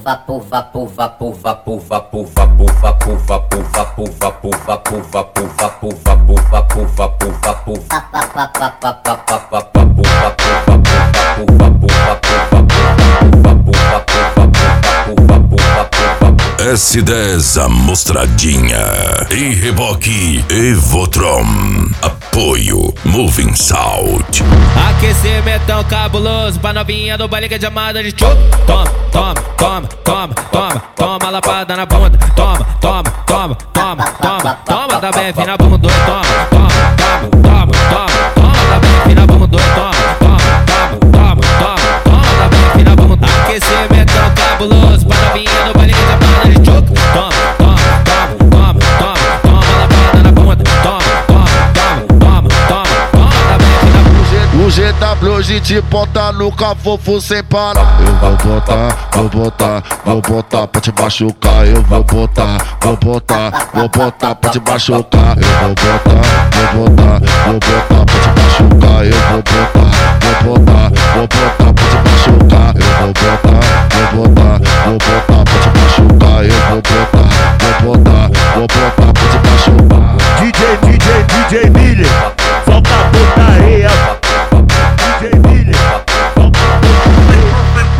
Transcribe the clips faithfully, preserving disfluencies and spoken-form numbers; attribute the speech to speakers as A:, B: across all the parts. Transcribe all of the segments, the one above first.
A: vapo, vapo, vapo, vapo, vapo, vapo, vapo, vapo, vapo, vapo, vapo, vapo, vapo, vapo, vapo, vapo, vapo,
B: S dez Amostradinha e Reboque Evotron. Apoio Moving Sound.
C: Aquecimentão cabuloso pra novinha do baile que é chamada de tchuc. Toma, toma, toma, toma, toma, toma lapada na bunda. Toma, toma, toma, toma, toma, toma da B F na bunda. Toma, toma, toma, toma, toma, toma da B F na bunda. Toma, toma, toma, toma, toma da B F na bunda. Aquecimentão cabuloso pra novinha do baile que é chamada de tchuc. Toma, toma, toma, toma, toma, toma lapada na bunda. Toma, toma, toma, toma, toma da B F na bunda.
D: O G W hoje te bota no cafofo sem parar. Eu vou botar, vou botar, vou botar pra te machucar. Eu vou botar, vou botar, vou botar pra te machucar. Eu vou botar, vou botar, vou botar pra te machucar. Eu vou botar, vou botar, vou botar pra te machucar. Eu vou botar, vou botar, vou botar pra te machucar. Eu vou botar, vou botar, vou botar pra te machucar.
E: D J, D J, D J Miller, solta a putaria. D J Miller, solta a putaria.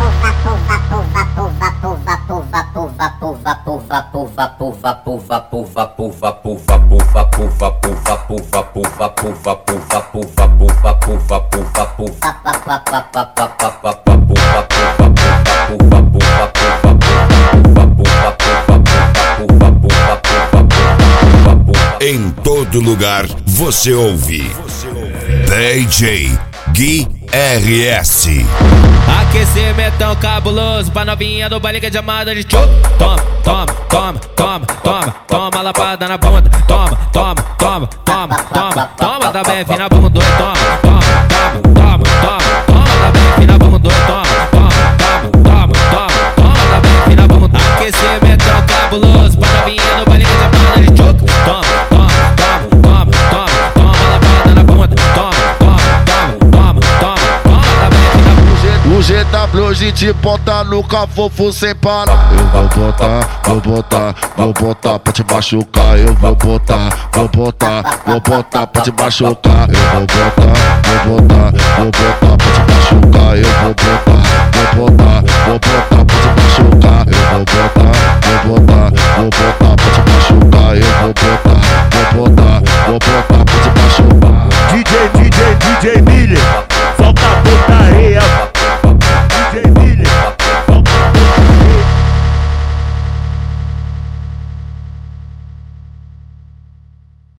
A: Vapo, vapo, vapo, vapo, vapo, vapo, vapo, vapo, vapo, vapo, vapo, vapo, vapo, vapo, vapo, vapo, vapo, vapo, vapo,
B: Em todo lugar você ouve D J Gui R S.
C: Aquecimentão cabuloso pra novinha do baile que é chamada de tchuc. Toma, toma, toma, toma, toma, toma lapada na bunda. Toma, toma, toma, toma, toma, toma da B F na bunda. Toma, toma, toma, toma, toma, toma da B F na bunda. Toma, toma, toma, toma, toma da B F na bunda. Aquecimentão cabuloso pra novinha do baile que é chamada de tchuc. Toma, toma, toma, toma, toma, toma lapada na bunda. Toma, toma, toma, toma, toma da B F na bunda.
D: O G W hoje te bota no cafofo sem parar. Eu vou botar, vou botar, vou botar pra te machucar. Eu vou botar, vou botar, vou botar pra te machucar. Eu vou botar, vou botar, vou botar